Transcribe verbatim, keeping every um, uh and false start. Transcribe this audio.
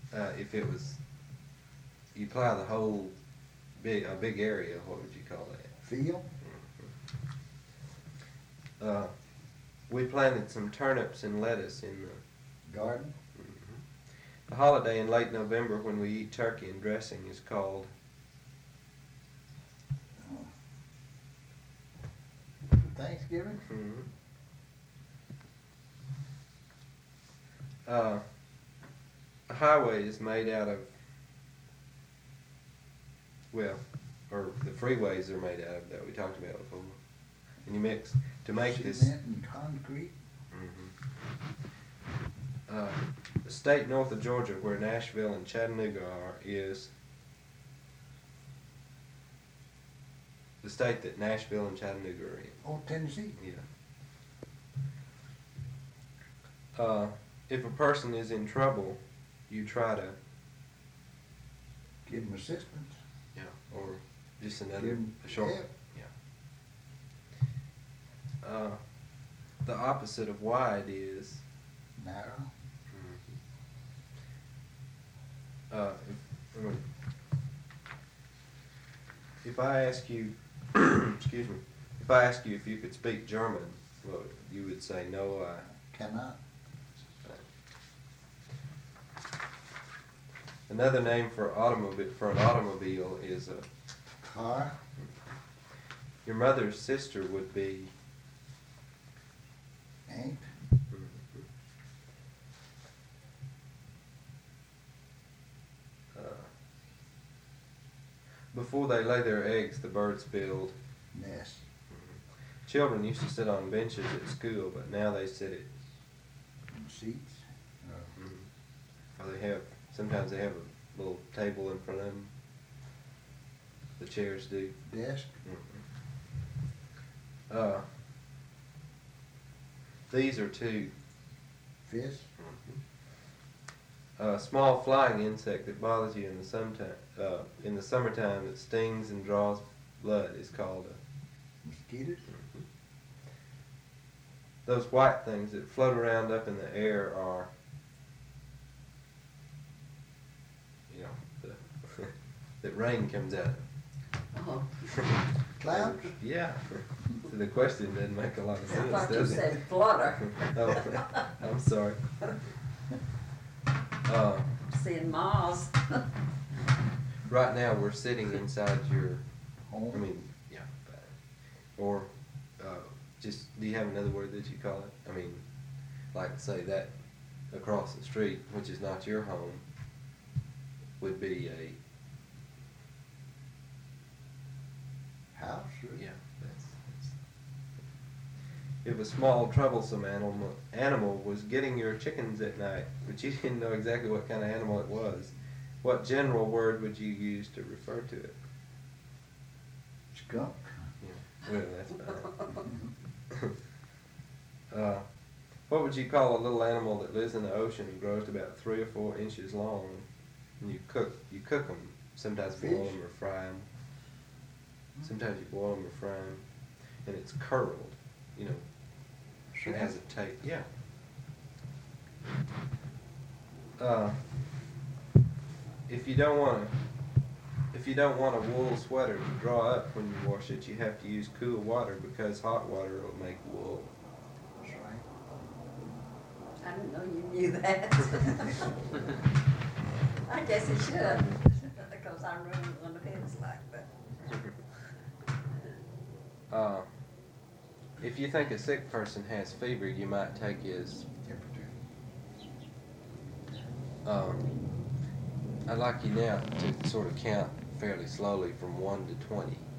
uh, if it was, you plow the whole big, a big area, what would you call that? Field? Uh, we planted some turnips and lettuce in the Garden? The holiday in late November when we eat turkey and dressing is called Thanksgiving? mm-hmm. uh, a highway is made out of, well, or the freeways are made out of that we talked about before. And you mix to make this. Cement and concrete? Mm-hmm. Uh, the state north of Georgia where Nashville and Chattanooga are is the state that Nashville and Chattanooga are in. Oh, Tennessee? Yeah. Uh, if a person is in trouble, you try to Give them assistance. yeah, or just another Give 'em a short help. yeah. Uh, the opposite of wide is Narrow. uh, if, um, if I ask you, excuse me, if I ask you if you could speak German, well, you would say no. I Cannot. Another name for automobile for an automobile is a. Car. Your mother's sister would be. Ain't. Uh, before they lay their eggs, the birds build. Nest. Children used to sit on benches at school, but now they sit at. And seats. Uh, Or they have. Sometimes they have a little table in front of them. The chairs do. Desk. Mm-hmm. Uh, these are two. Fist. A small flying insect that bothers you in the summertime. Uh, in the summertime, that stings and draws blood is called a. Mosquitoes. Those white things that float around up in the air are. You know, the that rain comes out of. Oh, Clouds. Yeah. So the question didn't make a lot of I sense, thought you does it? said flutter. Oh, I'm sorry. Uh, Seeing Mars. right now, we're sitting inside your. Home. I mean, yeah. Or, uh, just do you have another word that you call it? I mean, like say that across the street, which is not your home, would be a. House. Or Yeah. That's, that's, if a small troublesome animal animal was getting your chickens at night, but you didn't know exactly what kind of animal it was, what general word would you use to refer to it? Skunk. Yeah. Well, that's fine. uh, what would you call a little animal that lives in the ocean and grows to about three or four inches long? And you cook you cook them. Sometimes boil Fish. them or fry them. Sometimes you boil them or fry them, and it's curled. You know, it has a tape. Yeah. Uh, if you don't want to, if you don't want a wool sweater to draw up when you wash it, you have to use cool water because hot water will make wool. That's right. I didn't know you knew that. I guess it should, because I run one of his like that. Uh, if you think a sick person has fever, you might take his. Temperature. Um, I'd like you now to sort of count fairly slowly from one to twenty.